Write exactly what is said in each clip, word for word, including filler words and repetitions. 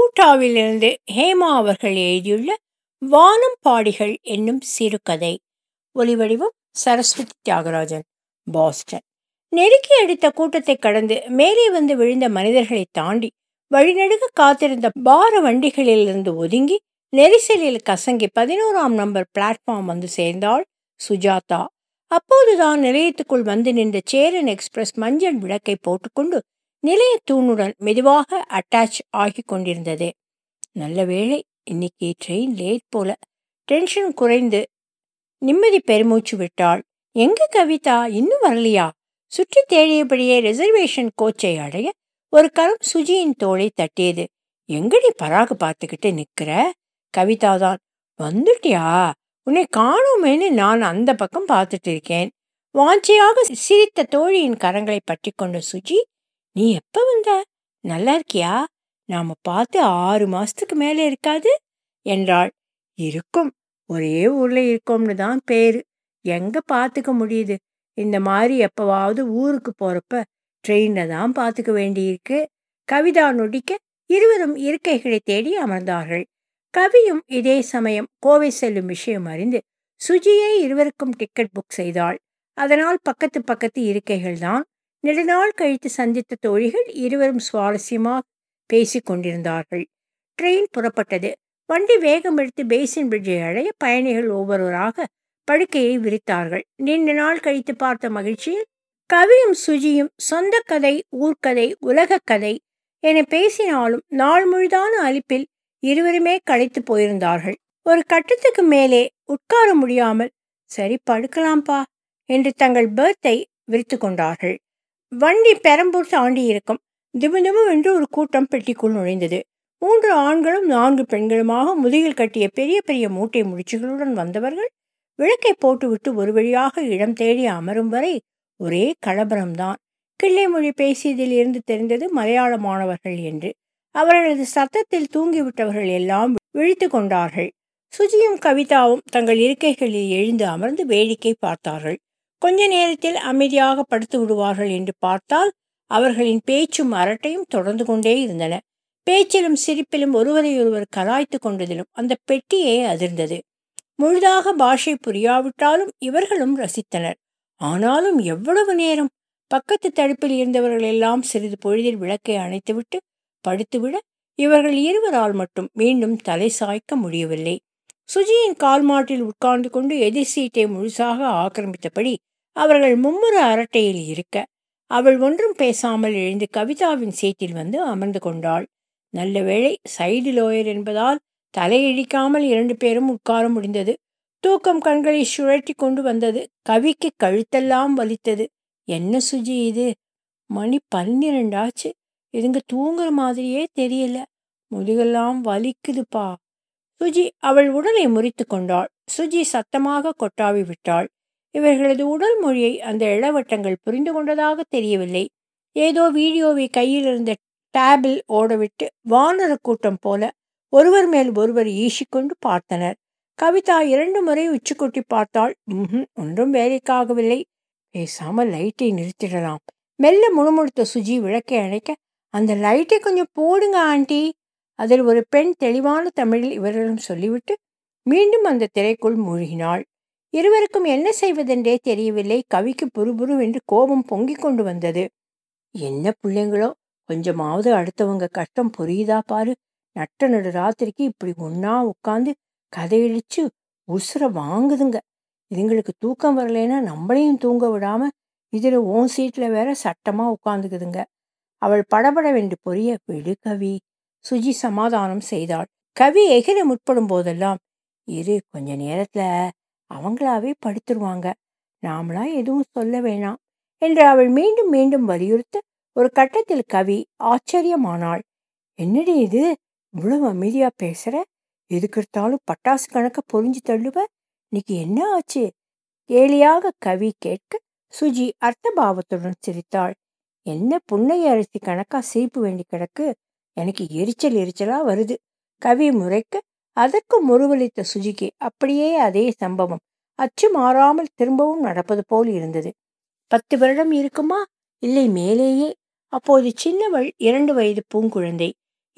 ஊட்டாவிலிருந்து ஹேமா அவர்கள் எழுதியுள்ள வானம் பாடிகள் என்னும் சிறுகதை. ஒலிவடிவம் சரஸ்வதி தியாகராஜன், பாஸ்டன். நெருக்கி அடித்த கூட்டத்தை கடந்து மேலே வந்து விழுந்த மனிதர்களை தாண்டி வழிநடுக காத்திருந்த பார வண்டிகளிலிருந்து ஒதுங்கி நெரிசலில் கசங்கி பதினோராம் நம்பர் பிளாட்ஃபார்ம் வந்து சேர்ந்தாள் சுஜாதா. அப்போதுதான் நிலையத்துக்குள் வந்து நின்ற சேரன் எக்ஸ்பிரஸ் மஞ்சள் விளக்கை போட்டுக்கொண்டு நிலைய தூணுடன் மெதுவாக அட்டாச் ஆகி கொண்டிருந்தது. நல்ல வேளை, இன்னைக்கு ட்ரெயின் லேட் போல. டென்ஷன் குறைந்து நிம்மதி பெருமூச்சு விட்டாள். எங்க கவிதா, இன்னும் வரலையா? சுற்றி தேடியபடியே ரிசர்வேஷன் கோச்சை அடைய ஒரு கரம் சுஜியின் தோளை தட்டியது. எங்கடி பராக பார்த்துக்கிட்டு நிற்கிற? கவிதாதான். வந்துட்டியா? உன்னை காணோமேன்னு நான் அந்த பக்கம் பார்த்துட்டு இருக்கேன். வாஞ்சியாக சிரித்த தோழியின் கரங்களை பற்றி கொண்ட சுஜி, நீ எப்ப வந்த? நல்லா இருக்கியா? நாம பார்த்து ஆறு மாசத்துக்கு மேலே இருக்காது என்றாள். இருக்கும், ஒரே ஊர்ல இருக்கோம்னு தான் பேரு. எங்க பார்த்துக்க முடியுது? இந்த மாதிரி எப்பவாவது ஊருக்கு போறப்ப ட்ரெயின்ல தான் பார்த்துக்க வேண்டியிருக்கு. கவிதா நொடிக்க இருவரும் இருக்கைகளை தேடி அமர்ந்தார்கள். கவியும் இதே சமயம் கோவை செல்லும் விஷயம் அறிந்து சுஜியை இருவருக்கும் டிக்கெட் புக் செய்தாள். அதனால் பக்கத்து பக்கத்து இருக்கைகள் தான். நெடுநாள் கழித்து சந்தித்த தோழிகள் இருவரும் சுவாரஸ்யமாக பேசி கொண்டிருந்தார்கள். ட்ரெயின் புறப்பட்டது. வண்டி வேகம் எடுத்து பேசின் பிரிட்ஜை அடைய பயணிகள் ஒவ்வொருவராக படுக்கையை விரித்தார்கள். நீண்ட நாள் கழித்து பார்த்த மகிழ்ச்சியில் கவியும் சுஜியும் சொந்த கதை, ஊர்க்கதை, உலக கதை என பேசினாலும் நாள் முழுதான அலிப்பில் இருவருமே களைத்து போயிருந்தார்கள். ஒரு கட்டத்துக்கு மேலே உட்கார முடியாமல், சரி படுக்கலாம்பா என்று தங்கள் பெர்த்தை விரித்து கொண்டார்கள். வண்டி பெரம்பூர் தாண்டி இருக்கும். திபுதிபு என்று ஒரு கூட்டம் பெட்டிக்குள் நுழைந்தது. மூன்று ஆண்களும் நான்கு பெண்களுமாக முதுகில் கட்டிய பெரிய பெரிய மூட்டை முடிச்சுகளுடன் வந்தவர்கள் விளக்கை போட்டுவிட்டு ஒரு வழியாக இடம் தேடி அமரும் வரை ஒரே கலபரம்தான். கிள்ளை மொழி பேசியதில் இருந்து தெரிந்தது மலையாள மாணவர்கள் என்று. அவர்களது சத்தத்தில் தூங்கிவிட்டவர்கள் எல்லாம் விழித்து கொண்டார்கள். சுஜியும் கவிதாவும் தங்கள் இருக்கைகளில் எழுந்து அமர்ந்து வேடிக்கை பார்த்தார்கள். கொஞ்ச நேரத்தில் அமைதியாக படுத்து விடுவார்கள் என்று பார்த்தால் அவர்களின் பேச்சும் அரட்டையும் தொடர்ந்து கொண்டே இருந்தன. பேச்சிலும் சிரிப்பிலும் ஒருவரையொருவர் கலாய்த்து கொண்டதிலும் அந்த பெட்டியே அதிர்ந்தது. முழுதாக பாஷை புரியாவிட்டாலும் இவர்களும் ரசித்தனர். ஆனாலும் எவ்வளவு நேரம்? பக்கத்து தடுப்பில் இருந்தவர்கள் எல்லாம் சிறிது பொழுதில் விளக்கை அணைத்துவிட்டு படுத்துவிட இவர்கள் இருவரால் மட்டும் மீண்டும் தலை சாய்க்க முடியவில்லை. சுஜியின் கால் மாட்டில் உட்கார்ந்து கொண்டு எதிர் சீட்டை முழுசாக ஆக்கிரமித்தபடி அவர்கள் மும்முர அரட்டையில் இருக்க அவள் ஒன்றும் பேசாமல் எழுந்து கவிதாவின் சீட்டில் வந்து அமர்ந்து கொண்டாள். நல்ல வேளை, சைடு லோயர் என்பதால் தலையிடிக்காமல் இரண்டு பேரும் உட்கார முடிந்தது. தூக்கம் கண்களை சுழற்றி கொண்டு வந்தது. கவிக்கு கழுத்தெல்லாம் வலித்தது. என்ன சுஜி இது? மணி பன்னிரண்டாச்சு. இதுங்க தூங்குற மாதிரியே தெரியல. முதுகெல்லாம் வலிக்குதுப்பா. சுஜி அவள் உடலை முறித்து கொண்டாள். சுஜி சத்தமாக கொட்டாவி விட்டாள். இவர்களது உடல் மொழியை அந்த இளவட்டங்கள் புரிந்து கொண்டதாக தெரியவில்லை. ஏதோ வீடியோவை கையில் இருந்த டேபிள் ஓடவிட்டு வானர கூட்டம் போல ஒருவர் மேல் ஒருவர் ஈசிக்கொண்டு பார்த்தனர். கவிதா இரண்டு முறை உச்சிக்கொட்டி பார்த்தாள். ம் ஒன்றும் வேலைக்காகவில்லை. பேசாமல் லைட்டை நிறுத்திடலாம். மெல்ல முணுமுணுத்த சுஜி விளக்கை அணைக்க, அந்த லைட்டை கொஞ்சம் போடுங்க ஆண்டி. அதில் ஒரு பெண் தெளிவான தமிழில் இவர்களும் சொல்லிவிட்டு மீண்டும் அந்த திரைக்குள் மூழ்கினாள். இருவருக்கும் என்ன செய்வதென்றே தெரியவில்லை. கவிக்கு புறுபுரு என்று கோபம் பொங்கிக் கொண்டு வந்தது. என்ன பிள்ளைங்களோ, கொஞ்சமாவது அடுத்தவங்க கஷ்டம் புரியுதா பாரு. நட்ட நடு ராத்திரிக்கு இப்படி ஒன்னா உட்காந்து கதையடிச்சு உசுர வாங்குதுங்க. இதுங்களுக்கு தூக்கம் வரலைன்னா நம்மளையும் தூங்க விடாம இதுல ஓன் சீட்ல வேற சட்டமா உட்காந்துக்குதுங்க. அவள் படபடவென்று பொரிய, விடு கவி. சுஜி சமாதானம் செய்தாள். கவி எகிர முற்படும் போதெல்லாம், இரு, கொஞ்ச நேரத்துல அவங்களாவே படுத்துருவாங்க, நாமளா எதுவும் சொல்ல வேணாம் என்று அவள் மீண்டும் மீண்டும் வலியுறுத்த ஒரு கட்டத்தில் கவி ஆச்சரியமானாள். என்னடி இது, இவ்வளவு அமைதியா பேசுற? எதுக்கெடுத்தாலும் பட்டாசு கணக்க பொறிஞ்சு தள்ளுவ. இன்னைக்கு என்ன ஆச்சு? கேலியாக கவி கேட்க சுஜி அர்த்தபாவத்துடன் சிரித்தாள். என்ன புன்னை அரிசி கணக்கா சிரிப்பு வேண்டி கிடக்கு? எனக்கு எரிச்சல் எரிச்சலா வருது. கவி முறைக்க அதற்கு முருவளித்த சுஜிக்கு அப்படியே அதே சம்பவம் அச்சு மாறாமல் திரும்பவும் நடப்பது போல் இருந்தது. பத்து வருடம் இருக்குமா? இல்லை மேலேயே. அப்போது சின்னவள் இரண்டு வயது பூங்குழந்தை.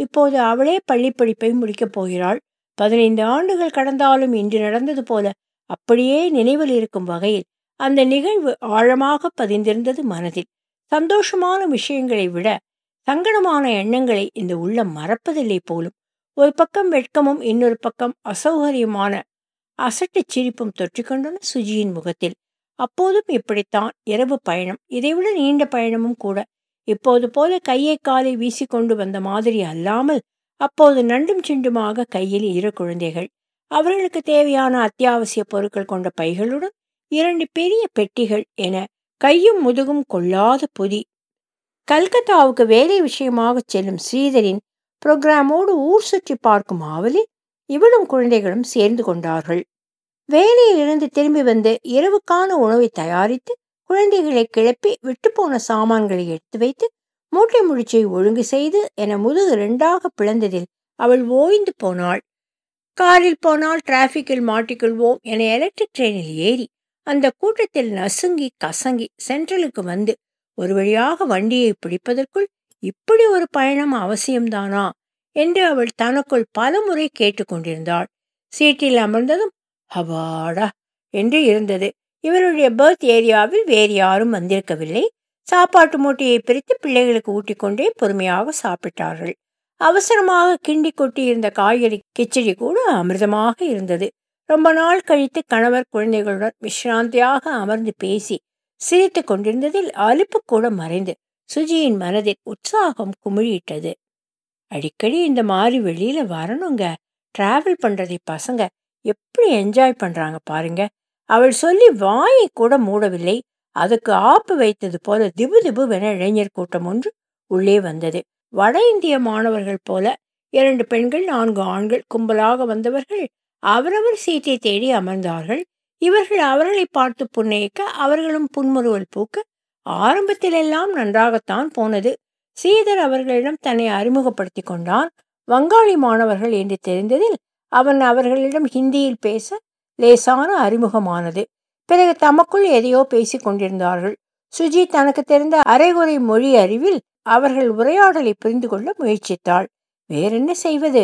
இப்போது அவளே பள்ளி படிப்பை முடிக்கப் போகிறாள். பதினைந்து ஆண்டுகள் கடந்தாலும் இன்று நடந்தது போல அப்படியே நினைவில் இருக்கும் வகையில் அந்த நிகழ்வு ஆழமாக பதிந்திருந்தது மனதில். சந்தோஷமான விஷயங்களை விட சங்கடமான எண்ணங்களை இந்த உள்ளம் மறப்பதில்லை போலும். ஒரு பக்கம் வெட்கமும் இன்னொரு பக்கம் அசௌகரியமான அசட்டு சிரிப்பும் தொற்றிக்கொண்டன சுஜியின் முகத்தில். அப்போதும் இப்படித்தான். இரவு பயணம், இதைவிட நீண்ட பயணமும் கூட. இப்போது போல கையை காலை வீசிக்கொண்டு வந்த மாதிரி அல்லாமல் அப்போது நண்டும் சிண்டுமாக கையில் இரு குழந்தைகள், அவர்களுக்கு தேவையான அத்தியாவசிய பொருட்கள் கொண்ட பைகளுடன் இரண்டு பெரிய பெட்டிகள் என கையும் முதுகும் கொள்ளாத பொதி. கல்கத்தாவுக்கு வேலை விஷயமாக செல்லும் ஸ்ரீதரின் புரோகிராமோடு ஊர் சுற்றி பார்க்கும் ஆவலில் இவளும் குழந்தைகளும் சேர்ந்து கொண்டார்கள். வேலையிலிருந்து திரும்பி வந்து இரவுக்கான உணவை தயாரித்து குழந்தைகளை கிளப்பி விட்டுப்போன சாமான்களை எடுத்து வைத்து மூட்டை முடிச்சை ஒழுங்கு செய்து என முதுகு ரெண்டாக பிளந்ததில் அவள் ஓய்ந்து போனாள். காரில் போனால் டிராஃபிக்கில் மாட்டிக்கொள்வோம் என எலக்ட்ரிக் ட்ரெயினில் ஏறி அந்த கூட்டத்தில் நசுங்கி கசங்கி சென்ட்ரலுக்கு வந்து ஒரு வழியாக வண்டியை பிடிப்பதற்குள் இப்படி ஒரு பயணம் அவசியம்தானா என்று அவள் தனக்குள் பலமுறை கேட்டுக்கொண்டிருந்தாள். சீட்டில் அமர்ந்ததும் ஹபாடா என்று இருந்தது. இவருடைய பர்த் ஏரியாவில் வேறு யாரும் வந்திருக்கவில்லை. சாப்பாட்டு மூட்டையை பிரித்து பிள்ளைகளுக்கு ஊட்டிக்கொண்டே பொறுமையாக சாப்பிட்டார்கள். அவசரமாக கிண்டி கொட்டி இருந்த காய்கறி கிச்சடி கூட அமிர்தமாக இருந்தது. ரொம்ப நாள் கழித்து கணவர் குழந்தைகளுடன் விஸ்ராந்தியாக அமர்ந்து பேசி சிரித்து கொண்டிருந்ததில் அலுப்பு கூட மறைந்து சுஜியின் மனதில் உற்சாகம் குமிழிட்டது. அடிக்கடி இந்த மாதிரி வெளியில வரணுங்க. டிராவல் பண்றதை பசங்க எப்படி என்ஜாய் பண்றாங்க பாருங்க. அவள் சொல்லி வாயை கூட மூடவில்லை. அதுக்கு ஆப்பு வைத்தது போல திபு திபுவென இளைஞர் கூட்டம் ஒன்று உள்ளே வந்தது. வட இந்திய மாணவர்கள் போல இரண்டு பெண்கள் நான்கு ஆண்கள் கும்பலாக வந்தவர்கள் அவரவர் சீட்டை தேடி அமர்ந்தார்கள். இவர்கள் அவர்களை பார்த்து புன்னயிக்க அவர்களும் புன்முறுவல் பூக்க ஆரம்பத்திலெல்லாம் நன்றாகத்தான் போனது. ஸ்ரீதர் அவர்களிடம் தன்னை அறிமுகப்படுத்தி கொண்டான். வங்காளி மாணவர்கள் என்று தெரிந்ததில் அவன் அவர்களிடம் ஹிந்தியில் பேச லேசான அறிமுகமானது. பிறகு தமக்குள் எதையோ பேசி கொண்டிருந்தார்கள். சுஜி தனக்கு தெரிந்த அரைகுறை மொழி அறிவில் அவர்கள் உரையாடலை புரிந்து கொள்ள முயற்சித்தாள். வேறென்ன செய்வது?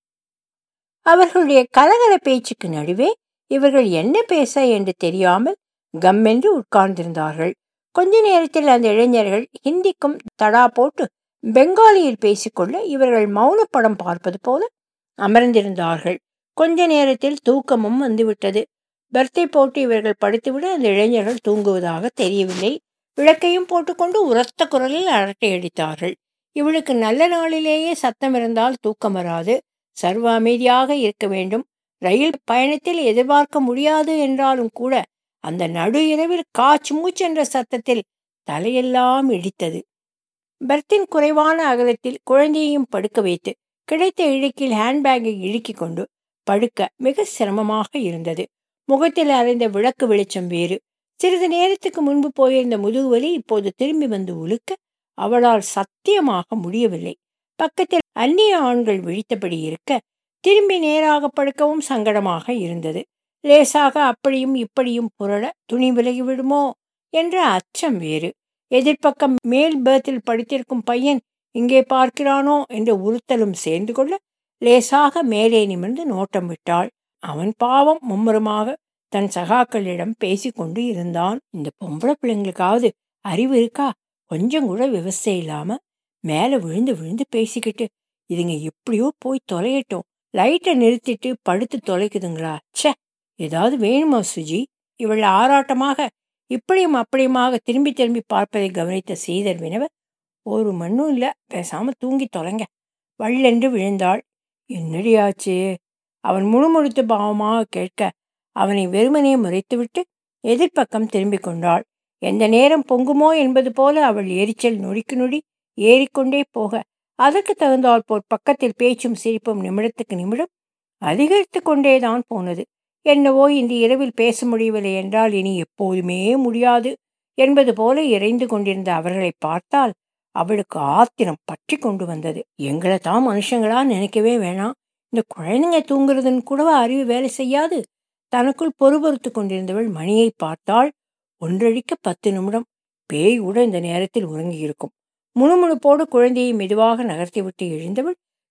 அவர்களுடைய கலகல பேச்சுக்கு நடுவே இவர்கள் என்ன பேச என்று தெரியாமல் கம்மென்று உட்கார்ந்திருந்தார்கள். கொஞ்ச நேரத்தில் அந்த இளைஞர்கள் ஹிந்திக்கும் தடா போட்டு பெங்காலியில் பேசிக்கொள்ள இவர்கள் மௌன படம் பார்ப்பது போல அமர்ந்திருந்தார்கள். கொஞ்ச நேரத்தில் தூக்கமும் வந்துவிட்டது. பர்த்தை போட்டு இவர்கள் படுத்துவிட அந்த இளைஞர்கள் தூங்குவதாக தெரியவில்லை. விளக்கையும் போட்டுக்கொண்டு உரத்த குரலில் அரட்டை அடித்தார்கள். இவளுக்கு நல்ல நாளிலேயே சத்தம் இருந்தால் தூக்கம் வராது. சர்வ அமைதியாக இருக்க வேண்டும். ரயில் பயணத்தில் எதிர்பார்க்க முடியாது என்றாலும் கூட அந்த நடு இரவில் காச்சு மூச்சென்ற சத்தத்தில் தலையெல்லாம் இடித்தது. பர்த்தின் குறைவான அகலத்தில் குழந்தையையும் படுக்க வைத்து கிடைத்த இழுக்கில் ஹேண்ட்பேக்கை இழுக்கி கொண்டு படுக்க மிக சிரமமாக இருந்தது. முகத்தில் அறைந்த விளக்கு வெளிச்சம் வேறு. சிறிது நேரத்துக்கு முன்பு போயிருந்த முதுகுவலி இப்போது திரும்பி வந்து உலுக்க அவளால் சத்தியமாக முடியவில்லை. பக்கத்தில் அந்நிய ஆண்கள் விழித்தபடி இருக்க திரும்பி நேராக படுக்கவும் சங்கடமாக இருந்தது. லேசாக அப்படியும் இப்படியும் புரள துணி விலகி விடுமோ என்ற அச்சம் வேறு. எதிர்ப்பக்கம் மேல் பேர்த்தில் படுத்திருக்கும் பையன் இங்கே பார்க்கிறானோ என்ற உறுத்தலும் சேர்ந்து கொள்ள லேசாக மேலே நிமிர்ந்து நோட்டம் விட்டாள். அவன் பாவம் மும்முரமாக தன் சகாக்களிடம் பேசி கொண்டு இருந்தான். இந்த பொம்பளை பிள்ளைங்களுக்காவது அறிவு இருக்கா? கொஞ்சம் கூட விவசாய இல்லாம மேல விழுந்து விழுந்து பேசிக்கிட்டு இதுங்க எப்படியோ போய் தொலையட்டும். லைட்டை நிறுத்திட்டு படுத்து தொலைக்குதுங்களா? ச்சே, ஏதாவது வேணுமா சுஜி? இவள் ஆராட்டமாக இப்படியும் அப்படியுமாக திரும்பி திரும்பி பார்ப்பதை கவனித்த ஸ்ரீதர் வினவ, ஒரு மண்ணும் இல்லை, பேசாம தூங்கி தொலைங்க. வள்ளென்று விழுந்தாள். என்னடியாச்சு? அவன் முணுமுணுத்து பாவமாக கேட்க அவனை வெறுமனே முறைத்துவிட்டு எதிர்ப்பக்கம் திரும்பி கொண்டாள். எந்த நேரம் பொங்குமோ என்பது போல அவள் எரிச்சல் நொடிக்கு நொடி ஏறிக்கொண்டே போக அதற்கு தகுந்தால் போல் பக்கத்தில் பேச்சும் சிரிப்பும் நிமிடத்துக்கு நிமிடம் அதிகரித்து கொண்டேதான் போனது. என்னவோ இந்த இரவில் பேச முடியவில்லை என்றால் இனி எப்போதுமே முடியாது என்பது போல இறைந்து கொண்டிருந்த அவர்களை பார்த்தால் அவளுக்கு ஆத்திரம் பற்றி கொண்டு வந்தது. எங்களை தான் மனுஷங்களா நினைக்கவே வேணாம். இந்த குழந்தைங்க தூங்குறதுன்னு கூடவா அறிவு வேலை செய்யாது? தனக்குள் பொறுபொறுத்து கொண்டிருந்தவள் மணியை பார்த்தாள். ஒன்றடிக்க பத்து நிமிடம். பேய் கூட இந்த நேரத்தில் உறங்கி இருக்கும். முணுமுணுப்போடு குழந்தையை மெதுவாக நகர்த்திவிட்டு எழுந்தவள்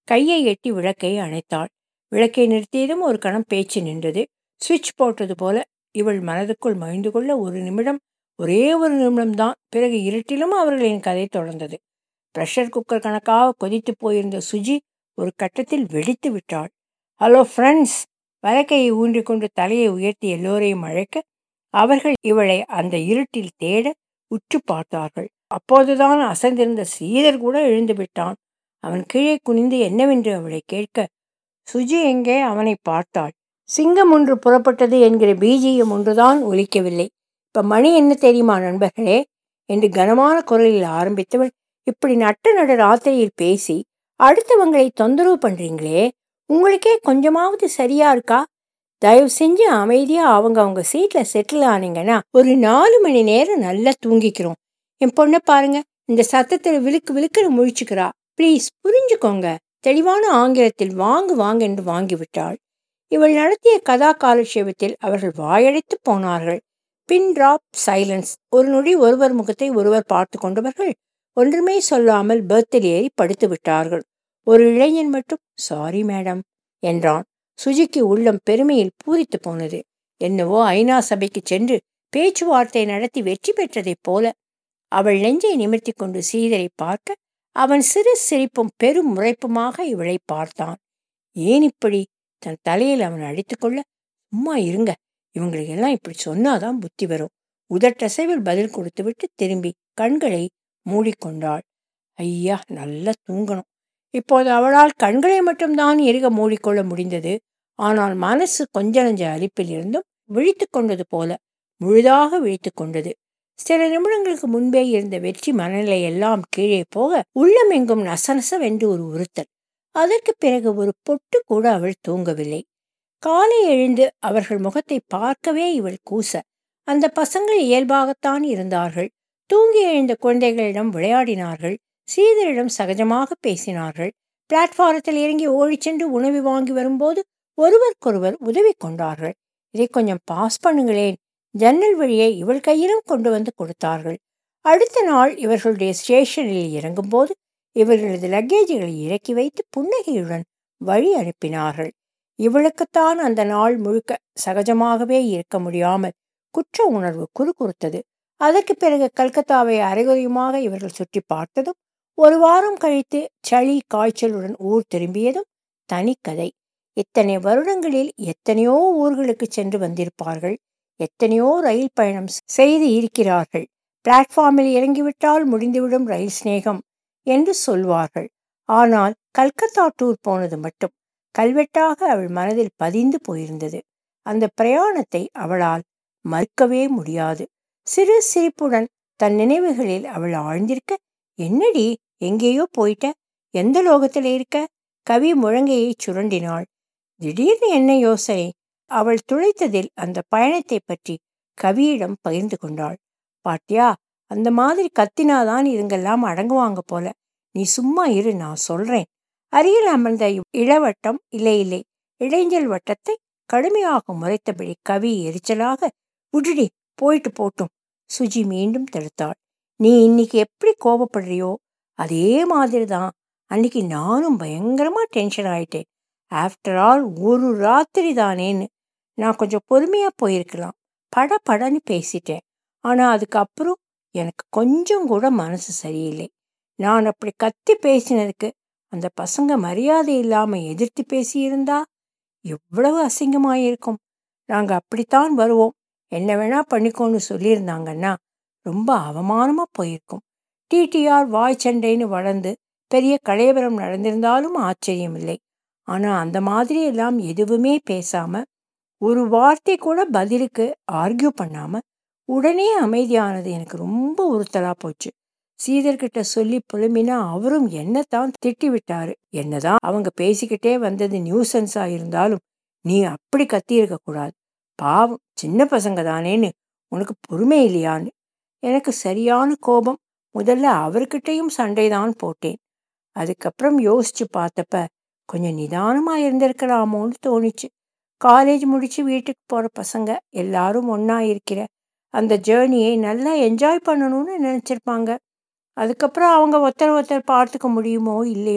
கையை எட்டி விளக்கை அணைத்தாள். விளக்கை நிறுத்தியதும் ஒரு கணம் பேச்சு நின்றது. சுவிட்ச் போட்டது போல இவள் மனதுக்குள் மகிழ்ந்து கொள்ள ஒரு நிமிடம், ஒரே ஒரு நிமிடம்தான். பிறகு இருட்டிலும் அவர்களின் கதை தொடர்ந்தது. பிரஷர் குக்கர் கணக்காக கொதித்து போயிருந்த சுஜி ஒரு கட்டத்தில் வெடித்து விட்டாள். Hello friends! வலக்கையை ஊன்றிக்கொண்டு தலையை உயர்த்தி எல்லோரையும் அழைக்க அவர்கள் இவளை அந்த இருட்டில் தேட உற்று பார்த்தார்கள். அப்போதுதான் அசைந்திருந்த ஸ்ரீதர் கூட எழுந்து விட்டான். அவன் கீழே குனிந்து என்னவென்று அவளை கேட்க சுஜி எங்கே அவனை பார்த்தாள். சிங்கம் ஒன்று புறப்பட்டது என்கிற பீஜியம் ஒன்றுதான் ஒலிக்கவில்லை. இப்ப மணி என்ன தெரியுமா நண்பர்களே என்று கனமான குரலில் ஆரம்பித்தவள், இப்படி நட்ட நடு ராத்திரியில் பேசி அடுத்தவங்களை தொந்தரவு பண்றீங்களே, உங்களுக்கே கொஞ்சமாவது சரியா இருக்கா? தயவு செஞ்சு அமைதியா அவங்க அவங்க சீட்ல செட்டில் ஆனீங்கன்னா ஒரு நாலு மணி நேரம் நல்லா தூங்கிக்கிறோம். என் பொண்ணை பாருங்க, இந்த சத்தத்துல விழுக்கு விழுக்குன்னு முழிச்சுக்கிறா. ப்ளீஸ் புரிஞ்சுக்கோங்க. தெளிவான ஆங்கிலத்தில் வாங்கு வாங்க என்று வாங்கிவிட்டாள். இவள் நடத்திய கதா காலட்சேபத்தில் அவர்கள் வாயடைத்து போனார்கள். Pin drop silence. ஒரு நொடி ஒருவர் முகத்தை ஒருவர் பார்த்து கொண்டவர்கள் ஒன்றுமே சொல்லாமல் பர்த்தில் ஏறி படுத்து விட்டார்கள். ஒரு இளைஞன் மட்டும் சாரி மேடம் என்றான். சுஜிக்கு உள்ளம் பெருமையில் பூரித்து போனது. என்னவோ ஐநா சபைக்கு சென்று பேச்சுவார்த்தை நடத்தி வெற்றி பெற்றதைப் போல. அவள் நெஞ்சை நிமிர்த்தி கொண்டு ஸ்ரீதரை பார்க்க அவன் சிறு சிரிப்பும் பெரும் முறைப்புமாக இவளை பார்த்தான். ஏன் இப்படி? தன் தலையில் அவன் அடித்துக்கொள்ள, சும்மா இருங்க, இவங்களுக்கெல்லாம் இப்படி சொன்னாதான் புத்தி வரும். உதட்டசைவில் பதில் கொடுத்துவிட்டு திரும்பி கண்களை மூடிக்கொண்டாள். ஐயா, நல்லா தூங்கணும். இப்போது அவளால் கண்களை மட்டும்தான் இறுக மூடிக்கொள்ள முடிந்தது. ஆனால் மனசு கொஞ்ச நஞ்ச அலிப்பில் இருந்தும் விழித்து கொண்டது போல முழுதாக விழித்து கொண்டது. சில நிமிடங்களுக்கு முன்பே இருந்த வெற்றி மனநிலை எல்லாம் கீழே போக உள்ளமெங்கும் நசநசவென்று ஒரு உறுத்தல். அதற்கு பிறகு ஒரு பொட்டு கூட அவள் தூங்கவில்லை. காலை எழுந்து அவர்கள் முகத்தை பார்க்கவே இவள் கூச. அந்த பசங்கள் இயல்பாகத்தான் இருந்தார்கள். தூங்கி எழுந்த குழந்தைகளிடம் விளையாடினார்கள். ஸ்ரீதரிடம் சகஜமாக பேசினார்கள். பிளாட்பாரத்தில் இறங்கி ஓடி சென்று உணவு வாங்கி வரும்போது ஒருவருக்கொருவர் உதவி கொண்டார்கள். இதை கொஞ்சம் பாஸ் பண்ணுங்களேன். ஜன்னல் வழியை இவள் கையிலும் கொண்டு வந்து கொடுத்தார்கள். அடுத்த நாள் இவர்களுடைய ஸ்டேஷனில் இறங்கும் போது இவர்களது லக்கேஜுகளை இறக்கி வைத்து புன்னகையுடன் வழி அனுப்பினார்கள். இவளுக்குத்தான் அந்த நாள் முழுக்க சகஜமாகவே இருக்க முடியாமல் குற்ற உணர்வு குறுகுறுத்தது. அதற்கு பிறகு கல்கத்தாவை அரைகுறையுமாக இவர்கள் சுற்றி பார்த்ததும் ஒரு வாரம் கழித்து சளி காய்ச்சலுடன் ஊர் திரும்பியதும் தனிக்கதை. இத்தனை வருடங்களில் எத்தனையோ ஊர்களுக்கு சென்று வந்திருப்பார்கள். எத்தனையோ ரயில் பயணம் செய்து இருக்கிறார்கள். பிளாட்ஃபார்மில் இறங்கிவிட்டால் முடிந்துவிடும் ரயில் சிநேகம் என்று சொல்வார்கள். ஆனால் கல்கத்தா டூர் போனது மட்டும் கல்வெட்டாக அவள் மனதில் பதிந்து போயிருந்தது. அந்த பிரயாணத்தை அவளால் மறுக்கவே முடியாது. சிறு சிரிப்புடன் தன் நினைவுகளில் அவள் ஆழ்ந்திருக்க, என்னடி எங்கேயோ போயிட்ட, எந்த லோகத்தில் இருக்க? கவி முழங்கையை சுரண்டினாள். திடீர்னு என்ன யோசனை? அவள் துளைத்ததில் அந்த பயணத்தை பற்றி கவியிடம் பகிர்ந்து கொண்டாள். பாட்டியா, அந்த மாதிரி கத்தினாதான் இதுங்கெல்லாம் அடங்குவாங்க போல. நீ சும்மா இரு, நான் சொல்றேன். அருகில் அமர்ந்த இளவட்டம் இல்லை இல்லை இடைஞ்சல் வட்டத்தை கடுமையாக முறைத்தபடி கவி எரிச்சலாக, விடுடி, போயிட்டு போட்டும். சுஜி மீண்டும் தடுத்தாள். நீ இன்னைக்கு எப்படி கோபப்படுறியோ அதே மாதிரி தான் அன்னைக்கு நானும் பயங்கரமா டென்ஷன் ஆயிட்டேன். ஆஃப்டர் ஆல் ஒரு ராத்திரி தானேன்னு நான் கொஞ்சம் பொறுமையா போயிருக்கலாம். பட படன்னு பேசிட்டேன். ஆனா அதுக்கப்புறம் எனக்கு கொஞ்சம் கூட மனசு சரியில்லை. நான் அப்படி கத்தி பேசினதுக்கு அந்த பசங்க மரியாதை இல்லாம எதிர்த்து பேசியிருந்தா எவ்வளவு அசிங்கமாயிருக்கும். நாங்க அப்படித்தான் வருவோம், என்ன வேணா பண்ணிக்கோன்னு சொல்லியிருந்தாங்கன்னா ரொம்ப அவமானமா போயிருக்கும். டிடிஆர் வாய் சண்டைன்னு வளர்ந்து பெரிய கலையபுரம் நடந்திருந்தாலும் ஆச்சரியமில்லை. ஆனா அந்த மாதிரி எல்லாம் எதுவுமே பேசாம, ஒரு வார்த்தை கூட பதிலுக்கு ஆர்கியூ பண்ணாம உடனே அமைதியானது எனக்கு ரொம்ப உறுத்தலா போச்சு. ஸ்ரீதர்கிட்ட சொல்லி புலம்பினா அவரும் என்னத்தான் திட்டி விட்டாரு. என்னதான் அவங்க பேசிக்கிட்டே வந்தது நியூசன்ஸா இருந்தாலும் நீ அப்படி கத்தியிருக்க கூடாது. பாவம், சின்ன பசங்க தானேன்னு உனக்கு பொறுமை இல்லையான்னு. எனக்கு சரியான கோபம். முதல்ல அவர்கிட்டையும் சண்டைதான் போட்டேன். அதுக்கப்புறம் யோசிச்சு பார்த்தப்ப கொஞ்சம் நிதானமா இருந்திருக்கலாமோன்னு தோணிச்சு. காலேஜ் முடிச்சு வீட்டுக்கு போற பசங்க எல்லாரும் ஒன்னா இருக்கிற அந்த ஜேர்னியை நல்லா என்ஜாய் பண்ணணும்னு நினைச்சிருப்பாங்க. அதுக்கப்புறம் அவங்க ஒருத்தர் ஒருத்தர் பார்த்துக்க முடியுமோ இல்லையோ,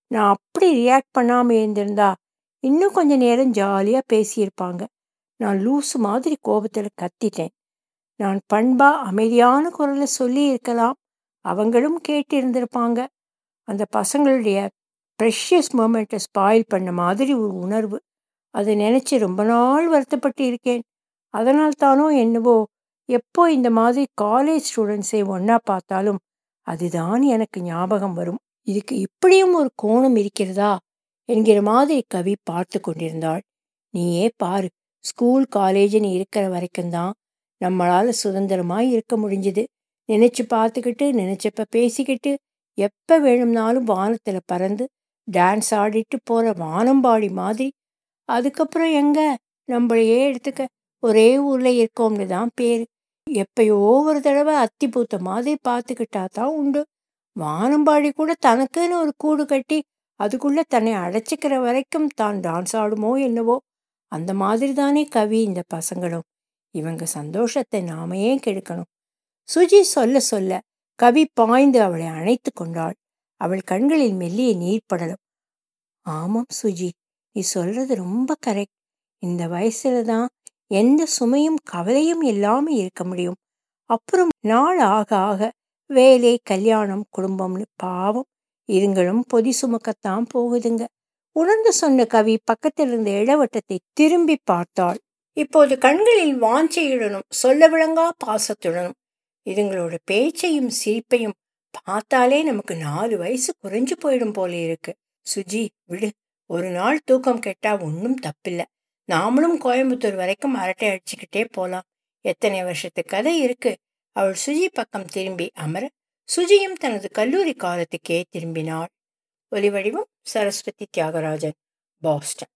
நான் அப்படி ரியாக்ட் பண்ணாமல் இருந்திருந்தா இன்னும் கொஞ்ச நேரம் ஜாலியாக பேசியிருப்பாங்க. நான் லூசு மாதிரி கோபத்தில் கத்திட்டேன். நான் பண்பா அமைதியான குரலை சொல்லி இருக்கலாம். அவங்களும் கேட்டு இருந்திருப்பாங்க. அந்த பசங்களுடைய ப்ரெஷியஸ் மூமெண்ட்டை ஸ்பாயில் பண்ண மாதிரி ஒரு உணர்வு. அதை நினச்சி ரொம்ப நாள் வருத்தப்பட்டு இருக்கேன். அதனால் தானோ என்னவோ, எப்போ இந்த மாதிரி காலேஜ் ஸ்டூடெண்ட்ஸை ஒன்றா பார்த்தாலும் அதுதான் எனக்கு ஞாபகம் வரும். இதுக்கு இப்படியும் ஒரு கோணம் இருக்கிறதா என்கிற மாதிரி கவி பார்த்து கொண்டிருந்தாள். நீயே பாரு, ஸ்கூல் காலேஜ்னு இருக்கிற வரைக்கும் தான் நம்மளால் சுதந்திரமாக இருக்க முடிஞ்சுது. நினச்சி பார்த்துக்கிட்டு நினச்சப்ப பேசிக்கிட்டு எப்போ வேணும்னாலும் வானத்தில் பறந்து டான்ஸ் ஆடிட்டு போகிற வானம்பாடி மாதிரி. அதுக்கப்புறம் எங்கே நம்மளையே எடுத்துக்க, ஒரே ஊரில் இருக்கோம்னு தான் பேர். எப்பயோ ஒரு தடவை அத்தி பூத்த மாதிரி பார்த்துக்கிட்டா தான் உண்டு. வானம்பாடி கூட தனக்குன்னு ஒரு கூடு கட்டி அதுக்குள்ளே தன்னை அடைச்சிக்கிற வரைக்கும் தான் டான்ஸ் ஆடுமோ என்னவோ. அந்த மாதிரி தானே கவி இந்த பசங்களும். இவங்க சந்தோஷத்தை நாம ஏன் கெடுக்கணும்? சுஜி சொல்ல சொல்ல கவி பாய்ந்து அவளை அணைத்து கொண்டாள். அவள் கண்களில் மெல்லிய நீர் படலம். ஆமாம் சுஜி, நீ சொல்றது ரொம்ப கரெக்ட். இந்த வயசுல தான் எந்த சுமையும் கவலையும் இல்லாமல் இருக்க முடியும். அப்புறம் நாள் ஆக ஆக வேலை, கல்யாணம், குடும்பம்னு பாவம் இதுங்களும் பொதி சுமக்கத்தான் போகுதுங்க. உணர்ந்து சொன்ன கவி பக்கத்தில் இருந்த இளவட்டத்தை திரும்பி பார்த்தாள். இப்போது கண்களில் வாஞ்சையுடனும் சொல்ல விளங்கா பாசத்துடனும் இதுங்களோட பேச்சையும் சிரிப்பையும் பார்த்தாலே நமக்கு நாலு வயசு குறைஞ்சு போயிடும் போல இருக்கு. சுஜி விடு, ஒரு நாள் தூக்கம் கெட்டா ஒன்றும் தப்பில்லை. நாமளும் கோயம்புத்தூர் வரைக்கும் அரட்டை அடிச்சுக்கிட்டே போலாம். எத்தனை வருஷத்து கதை இருக்கு. அவள் சுஜி பக்கம் திரும்பி அமர சுஜியும் தனது கல்லூரி காலத்துக்கே திரும்பினாள். ஒலிவடிவம் சரஸ்வதி தியாகராஜன், பாஸ்டன்.